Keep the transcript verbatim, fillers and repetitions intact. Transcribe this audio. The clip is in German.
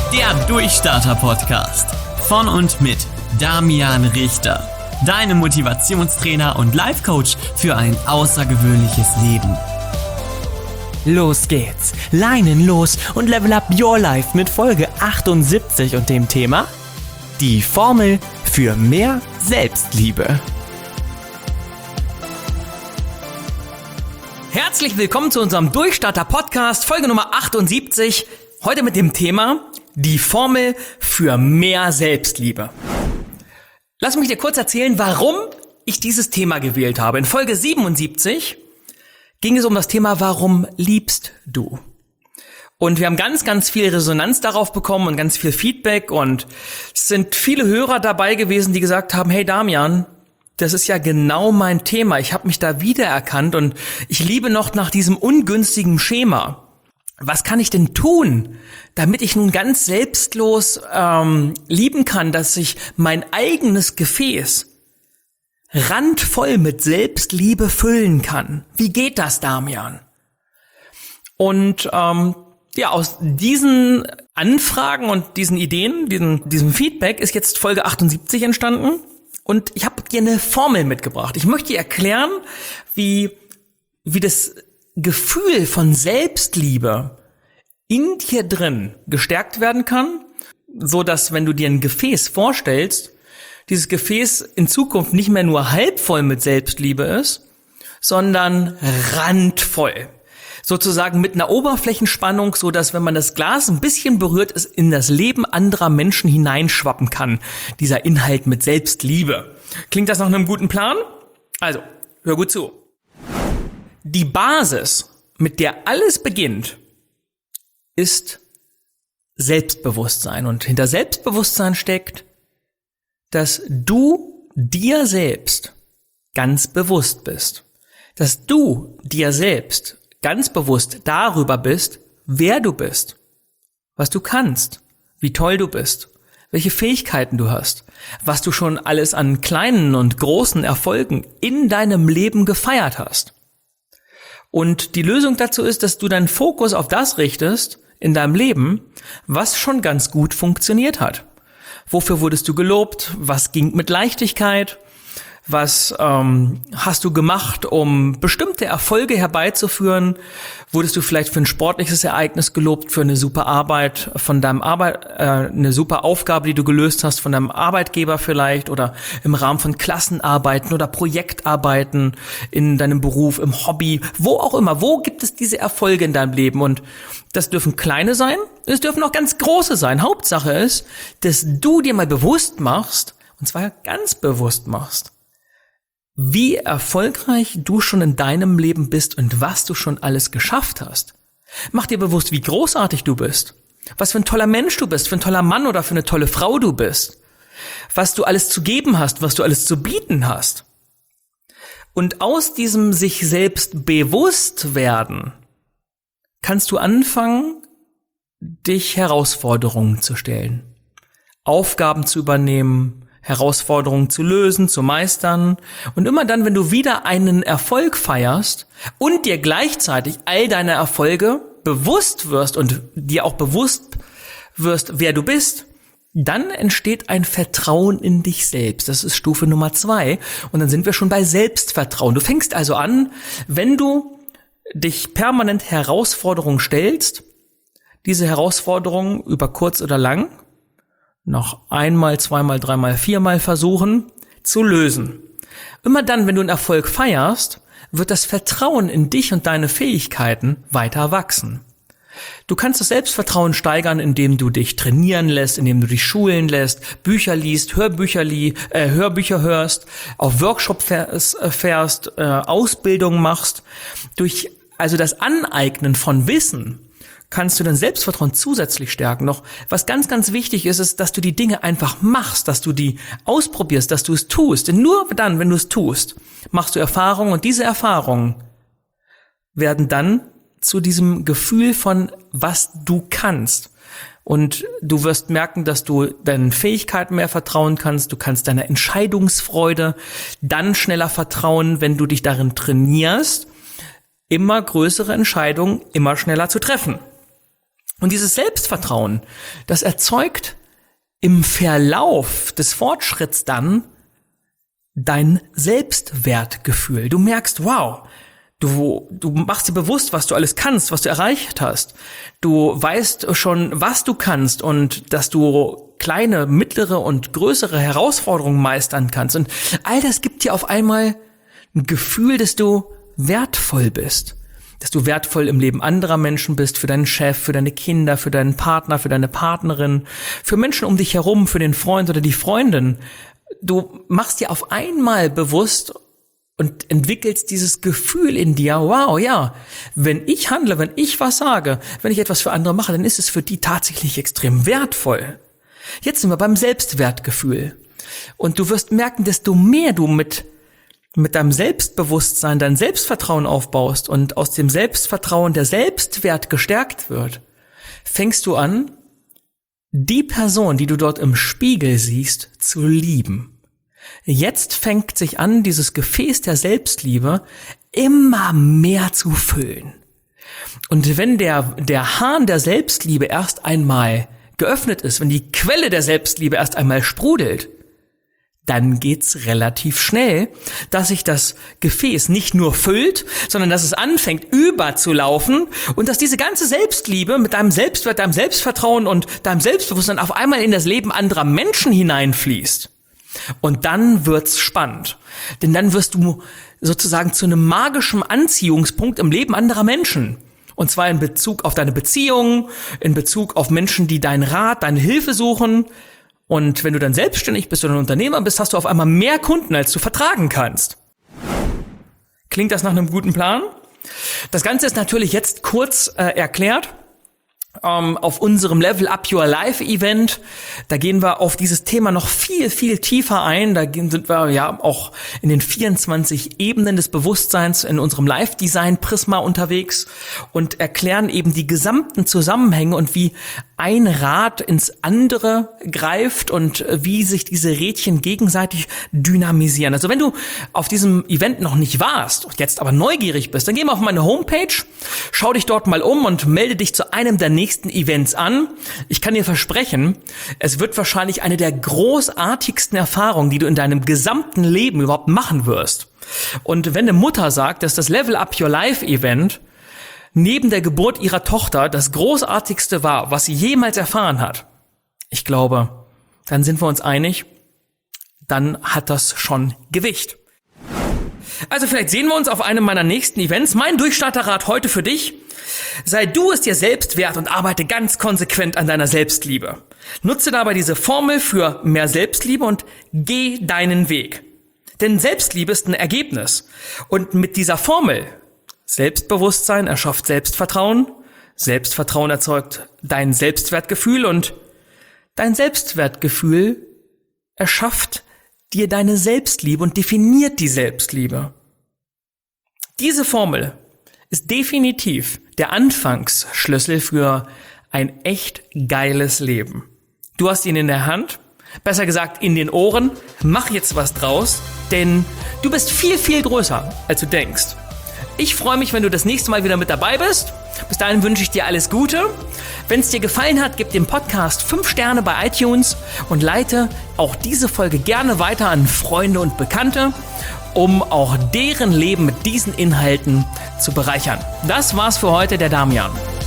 Der Durchstarter-Podcast von und mit Damian Richter. Deine Motivationstrainer und Life-Coach für ein außergewöhnliches Leben. Los geht's, Leinen los und level up your life mit Folge achtundsiebzig und dem Thema die Formel für mehr Selbstliebe. Herzlich willkommen zu unserem Durchstarter-Podcast, Folge Nummer achtundsiebzig. Heute mit dem Thema die Formel für mehr Selbstliebe. Lass mich dir kurz erzählen, warum ich dieses Thema gewählt habe. In Folge siebenundsiebzig ging es um das Thema, warum liebst du? Und wir haben ganz, ganz viel Resonanz darauf bekommen und ganz viel Feedback und es sind viele Hörer dabei gewesen, die gesagt haben, hey Damian, das ist ja genau mein Thema. Ich habe mich da wiedererkannt und ich liebe noch nach diesem ungünstigen Schema. Was kann ich denn tun, damit ich nun ganz selbstlos ähm, lieben kann, dass ich mein eigenes Gefäß randvoll mit Selbstliebe füllen kann? Wie geht das, Damian? Und ähm, ja, aus diesen Anfragen und diesen Ideen, diesen, diesem Feedback ist jetzt Folge achtundsiebzig entstanden und ich habe dir eine Formel mitgebracht. Ich möchte dir erklären, wie, wie das Gefühl von Selbstliebe in dir drin gestärkt werden kann, so dass, wenn du dir ein Gefäß vorstellst, dieses Gefäß in Zukunft nicht mehr nur halb voll mit Selbstliebe ist, sondern randvoll. Sozusagen mit einer Oberflächenspannung, so dass, wenn man das Glas ein bisschen berührt, es in das Leben anderer Menschen hineinschwappen kann. Dieser Inhalt mit Selbstliebe. Klingt das nach einem guten Plan? Also, hör gut zu. Die Basis, mit der alles beginnt, ist Selbstbewusstsein. Und hinter Selbstbewusstsein steckt, dass du dir selbst ganz bewusst bist. Dass du dir selbst ganz bewusst darüber bist, wer du bist, was du kannst, wie toll du bist, welche Fähigkeiten du hast, was du schon alles an kleinen und großen Erfolgen in deinem Leben gefeiert hast. Und die Lösung dazu ist, dass du deinen Fokus auf das richtest in deinem Leben, was schon ganz gut funktioniert hat. Wofür wurdest du gelobt? Was ging mit Leichtigkeit? Was ähm, hast du gemacht, um bestimmte Erfolge herbeizuführen? Wurdest du vielleicht für ein sportliches Ereignis gelobt, für eine super Arbeit von deinem Arbeit, äh, eine super Aufgabe, die du gelöst hast von deinem Arbeitgeber vielleicht oder im Rahmen von Klassenarbeiten oder Projektarbeiten in deinem Beruf, im Hobby, wo auch immer. Wo gibt es diese Erfolge in deinem Leben? Und das dürfen kleine sein, es dürfen auch ganz große sein. Hauptsache ist, dass du dir mal bewusst machst, und zwar ganz bewusst machst, wie erfolgreich du schon in deinem Leben bist und was du schon alles geschafft hast. Mach dir bewusst, wie großartig du bist, was für ein toller Mensch du bist, für ein toller Mann oder für eine tolle Frau du bist, was du alles zu geben hast, was du alles zu bieten hast. Und aus diesem sich selbst bewusst werden, kannst du anfangen, dich Herausforderungen zu stellen, Aufgaben zu übernehmen, Herausforderungen zu lösen, zu meistern. Und immer dann, wenn du wieder einen Erfolg feierst und dir gleichzeitig all deine Erfolge bewusst wirst und dir auch bewusst wirst, wer du bist, dann entsteht ein Vertrauen in dich selbst. Das ist Stufe Nummer zwei. Und dann sind wir schon bei Selbstvertrauen. Du fängst also an, wenn du dich permanent Herausforderungen stellst, diese Herausforderungen über kurz oder lang noch einmal, zweimal, dreimal, viermal versuchen zu lösen. Immer dann, wenn du einen Erfolg feierst, wird das Vertrauen in dich und deine Fähigkeiten weiter wachsen. Du kannst das Selbstvertrauen steigern, indem du dich trainieren lässt, indem du dich schulen lässt, Bücher liest, Hörbücher, li- äh, Hörbücher hörst, auf Workshop fährst, fährst äh, Ausbildung machst. Durch also das Aneignen von Wissen kannst du dein Selbstvertrauen zusätzlich stärken. Noch was ganz, ganz wichtig ist, ist, dass du die Dinge einfach machst, dass du die ausprobierst, dass du es tust. Denn nur dann, wenn du es tust, machst du Erfahrungen und diese Erfahrungen werden dann zu diesem Gefühl von, was du kannst. Und du wirst merken, dass du deinen Fähigkeiten mehr vertrauen kannst. Du kannst deiner Entscheidungsfreude dann schneller vertrauen, wenn du dich darin trainierst, immer größere Entscheidungen immer schneller zu treffen. Und dieses Selbstvertrauen, das erzeugt im Verlauf des Fortschritts dann dein Selbstwertgefühl. Du merkst, wow, du, du machst dir bewusst, was du alles kannst, was du erreicht hast. Du weißt schon, was du kannst und dass du kleine, mittlere und größere Herausforderungen meistern kannst. Und all das gibt dir auf einmal ein Gefühl, dass du wertvoll bist. Dass du wertvoll im Leben anderer Menschen bist, für deinen Chef, für deine Kinder, für deinen Partner, für deine Partnerin, für Menschen um dich herum, für den Freund oder die Freundin. Du machst dir auf einmal bewusst und entwickelst dieses Gefühl in dir, wow, ja, wenn ich handle, wenn ich was sage, wenn ich etwas für andere mache, dann ist es für die tatsächlich extrem wertvoll. Jetzt sind wir beim Selbstwertgefühl. Und du wirst merken, desto mehr du mit mit deinem Selbstbewusstsein, dein Selbstvertrauen aufbaust und aus dem Selbstvertrauen der Selbstwert gestärkt wird, fängst du an, die Person, die du dort im Spiegel siehst, zu lieben. Jetzt fängt sich an, dieses Gefäß der Selbstliebe immer mehr zu füllen. Und wenn der, der Hahn der Selbstliebe erst einmal geöffnet ist, wenn die Quelle der Selbstliebe erst einmal sprudelt, dann geht's relativ schnell, dass sich das Gefäß nicht nur füllt, sondern dass es anfängt überzulaufen und dass diese ganze Selbstliebe mit deinem Selbstwert, deinem Selbstvertrauen und deinem Selbstbewusstsein auf einmal in das Leben anderer Menschen hineinfließt. Und dann wird's spannend, denn dann wirst du sozusagen zu einem magischen Anziehungspunkt im Leben anderer Menschen. Und zwar in Bezug auf deine Beziehungen, in Bezug auf Menschen, die deinen Rat, deine Hilfe suchen. Und wenn du dann selbstständig bist oder ein Unternehmer bist, hast du auf einmal mehr Kunden, als du vertragen kannst. Klingt das nach einem guten Plan? Das Ganze ist natürlich jetzt kurz äh, erklärt. Ähm, auf unserem Level Up Your Life Event, da gehen wir auf dieses Thema noch viel, viel tiefer ein. Da sind wir ja auch in den vierundzwanzig Ebenen des Bewusstseins in unserem Life Design Prisma unterwegs und erklären eben die gesamten Zusammenhänge und wie ein Rad ins andere greift und wie sich diese Rädchen gegenseitig dynamisieren. Also wenn du auf diesem Event noch nicht warst und jetzt aber neugierig bist, dann geh mal auf meine Homepage, schau dich dort mal um und melde dich zu einem der nächsten Events an. Ich kann dir versprechen, es wird wahrscheinlich eine der großartigsten Erfahrungen, die du in deinem gesamten Leben überhaupt machen wirst. Und wenn eine Mutter sagt, dass das Level Up Your Life Event neben der Geburt ihrer Tochter das Großartigste war, was sie jemals erfahren hat, ich glaube, dann sind wir uns einig, dann hat das schon Gewicht. Also vielleicht sehen wir uns auf einem meiner nächsten Events. Mein Durchstarterrat heute für dich: Sei du es dir selbst wert und arbeite ganz konsequent an deiner Selbstliebe. Nutze dabei diese Formel für mehr Selbstliebe und geh deinen Weg. Denn Selbstliebe ist ein Ergebnis. Und mit dieser Formel Selbstbewusstsein erschafft Selbstvertrauen, Selbstvertrauen erzeugt dein Selbstwertgefühl und dein Selbstwertgefühl erschafft dir deine Selbstliebe und definiert die Selbstliebe. Diese Formel ist definitiv der Anfangsschlüssel für ein echt geiles Leben. Du hast ihn in der Hand, besser gesagt in den Ohren. Mach jetzt was draus, denn du bist viel, viel größer, als du denkst. Ich freue mich, wenn du das nächste Mal wieder mit dabei bist. Bis dahin wünsche ich dir alles Gute. Wenn es dir gefallen hat, gib dem Podcast fünf Sterne bei iTunes und leite auch diese Folge gerne weiter an Freunde und Bekannte, um auch deren Leben mit diesen Inhalten zu bereichern. Das war's für heute, der Damian.